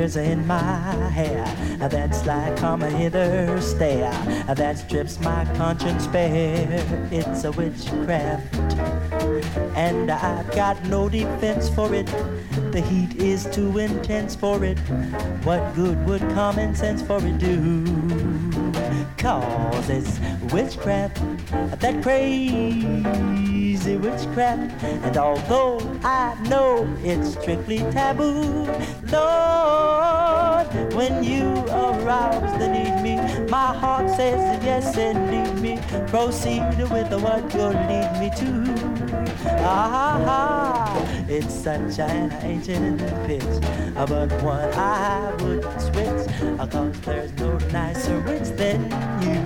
fingers in my hair. That's like Karma hither stare. That strips my conscience bare. It's a witchcraft, and I've got no defense for it. The heat is too intense for it. What good would common sense for it do? 'Cause it's witchcraft, that crazy witchcraft. And although I know it's strictly taboo, Lord, when you arouse the need me, my heart says yes indeed me. Proceed with what you'll lead me to. It's such an ancient pitch, but one I would switch, 'cause there's no nicer witch than you.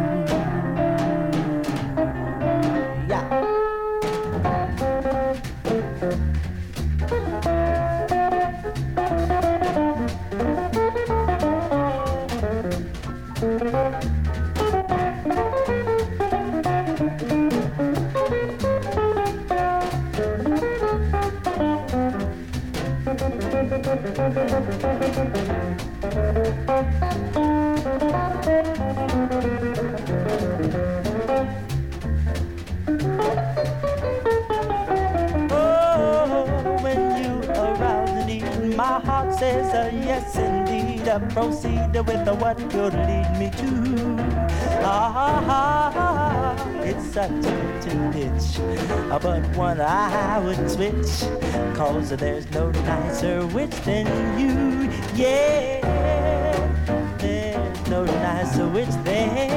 Yeah. My heart says yes indeed. Proceed with what could lead me to. It's such a pitch, but one I would switch, 'cause there's no nicer witch than you. Yeah, there's no nicer witch than